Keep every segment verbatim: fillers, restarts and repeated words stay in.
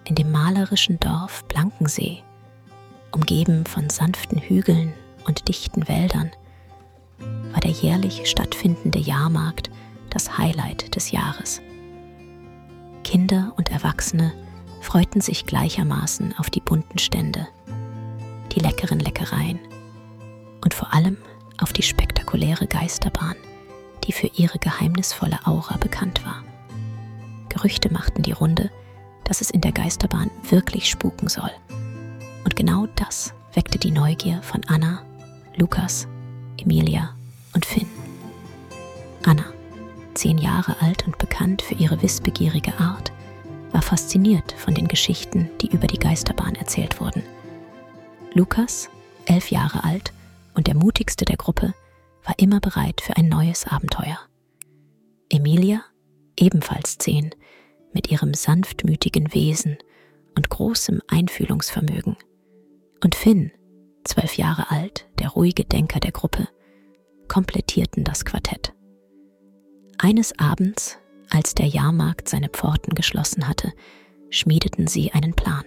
in dem malerischen Dorf Blankensee, umgeben von sanften Hügeln und dichten Wäldern, war der jährlich stattfindende Jahrmarkt das Highlight des Jahres. Kinder und Erwachsene freuten sich gleichermaßen auf die bunten Stände, die leckeren Leckereien und vor allem auf die spektakuläre Geisterbahn, die für ihre geheimnisvolle Aura bekannt war. Gerüchte machten die Runde, dass es in der Geisterbahn wirklich spuken soll. Und genau das weckte die Neugier von Anna, Lukas, Emilia und Finn. Anna, zehn Jahre alt und bekannt für ihre wissbegierige Art, war fasziniert von den Geschichten, die über die Geisterbahn erzählt wurden. Lukas, elf Jahre alt und der mutigste der Gruppe, war immer bereit für ein neues Abenteuer. Emilia, ebenfalls zehn, mit ihrem sanftmütigen Wesen und großem Einfühlungsvermögen. Und Finn, zwölf Jahre alt, der ruhige Denker der Gruppe, komplettierten das Quartett. Eines Abends, als der Jahrmarkt seine Pforten geschlossen hatte, schmiedeten sie einen Plan.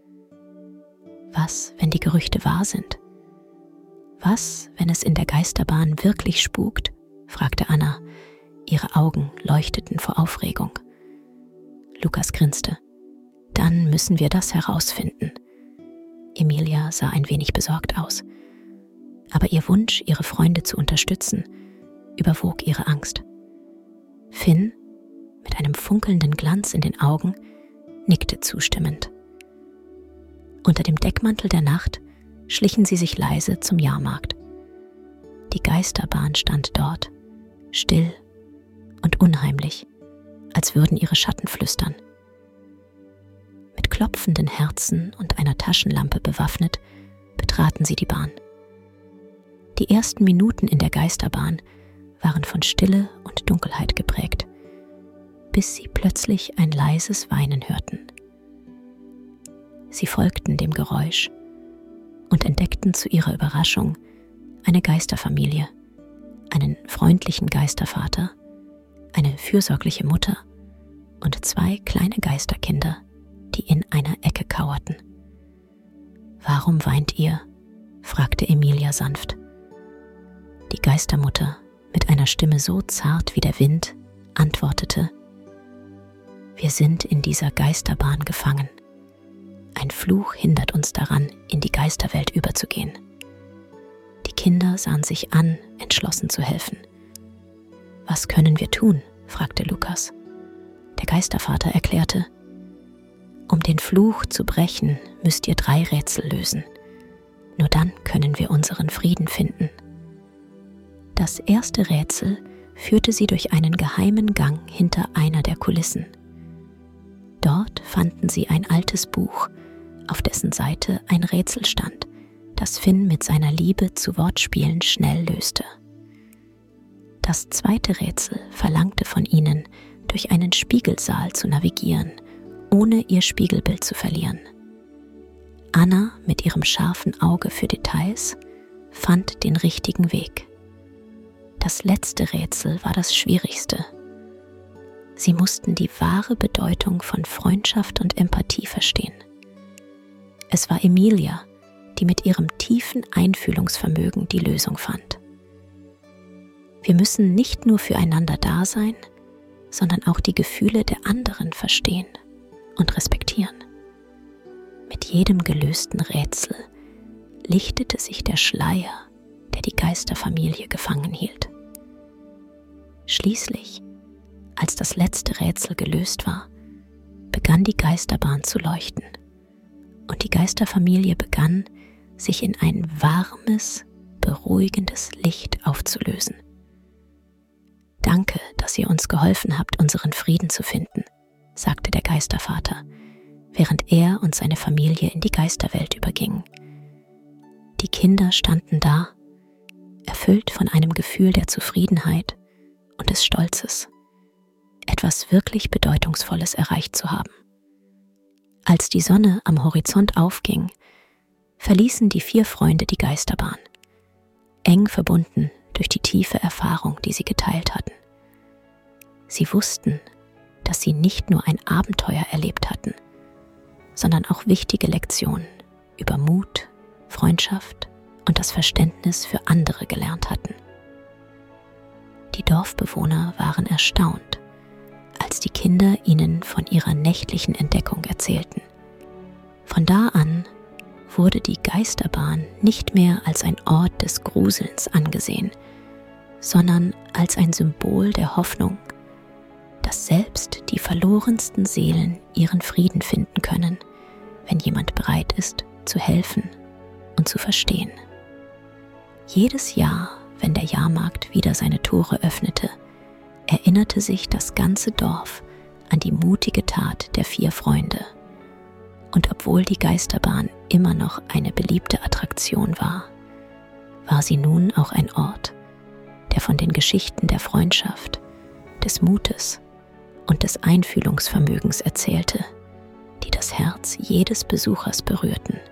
Was, wenn die Gerüchte wahr sind? Was, wenn es in der Geisterbahn wirklich spukt? Fragte Anna. Ihre Augen leuchteten vor Aufregung. Lukas grinste. Dann müssen wir das herausfinden. Emilia sah ein wenig besorgt aus. Aber ihr Wunsch, ihre Freunde zu unterstützen, überwog ihre Angst. Finn, mit einem funkelnden Glanz in den Augen, nickte zustimmend. Unter dem Deckmantel der Nacht schlichen sie sich leise zum Jahrmarkt. Die Geisterbahn stand dort, still und unheimlich, als würden ihre Schatten flüstern. Mit klopfenden Herzen und einer Taschenlampe bewaffnet, betraten sie die Bahn. Die ersten Minuten in der Geisterbahn waren von Stille und Dunkelheit geprägt, bis sie plötzlich ein leises Weinen hörten. Sie folgten dem Geräusch und entdeckten zu ihrer Überraschung eine Geisterfamilie, einen freundlichen Geistervater, eine fürsorgliche Mutter und zwei kleine Geisterkinder, die in einer Ecke kauerten. »Warum weint ihr?« fragte Emilia sanft. Die Geistermutter, mit einer Stimme so zart wie der Wind, antwortete: »Wir sind in dieser Geisterbahn gefangen. Ein Fluch hindert uns daran, in die Geisterwelt überzugehen.« Die Kinder sahen sich an, entschlossen zu helfen. »Was können wir tun?« fragte Lukas. Der Geistervater erklärte: »Um den Fluch zu brechen, müsst ihr drei Rätsel lösen. Nur dann können wir unseren Frieden finden.« Das erste Rätsel führte sie durch einen geheimen Gang hinter einer der Kulissen. Dort fanden sie ein altes Buch, auf dessen Seite ein Rätsel stand, das Finn mit seiner Liebe zu Wortspielen schnell löste. Das zweite Rätsel verlangte von ihnen, durch einen Spiegelsaal zu navigieren, ohne ihr Spiegelbild zu verlieren. Anna, mit ihrem scharfen Auge für Details, fand den richtigen Weg. Das letzte Rätsel war das schwierigste. Sie mussten die wahre Bedeutung von Freundschaft und Empathie verstehen. Es war Emilia, die mit ihrem tiefen Einfühlungsvermögen die Lösung fand. Wir müssen nicht nur füreinander da sein, sondern auch die Gefühle der anderen verstehen und respektieren. Mit jedem gelösten Rätsel lichtete sich der Schleier, der die Geisterfamilie gefangen hielt. Schließlich, als das letzte Rätsel gelöst war, begann die Geisterbahn zu leuchten und die Geisterfamilie begann, sich in ein warmes, beruhigendes Licht aufzulösen. »Danke, dass ihr uns geholfen habt, unseren Frieden zu finden«, sagte der Geistervater, während er und seine Familie in die Geisterwelt übergingen. Die Kinder standen da, erfüllt von einem Gefühl der Zufriedenheit und des Stolzes, etwas wirklich Bedeutungsvolles erreicht zu haben. Als die Sonne am Horizont aufging, verließen die vier Freunde die Geisterbahn, eng verbunden durch die tiefe Erfahrung, die sie geteilt hatten. Sie wussten, dass sie nicht nur ein Abenteuer erlebt hatten, sondern auch wichtige Lektionen über Mut, Freundschaft und das Verständnis für andere gelernt hatten. Die Dorfbewohner waren erstaunt, als die Kinder ihnen von ihrer nächtlichen Entdeckung erzählten. Von da an wurde die Geisterbahn nicht mehr als ein Ort des Gruselns angesehen, sondern als ein Symbol der Hoffnung, dass selbst die verlorensten Seelen ihren Frieden finden können, wenn jemand bereit ist, zu helfen und zu verstehen. Jedes Jahr, wenn der Jahrmarkt wieder seine Tore öffnete, erinnerte sich das ganze Dorf an die mutige Tat der vier Freunde. Und obwohl die Geisterbahn immer noch eine beliebte Attraktion war, war sie nun auch ein Ort, der von den Geschichten der Freundschaft, des Mutes und des Einfühlungsvermögens erzählte, die das Herz jedes Besuchers berührten.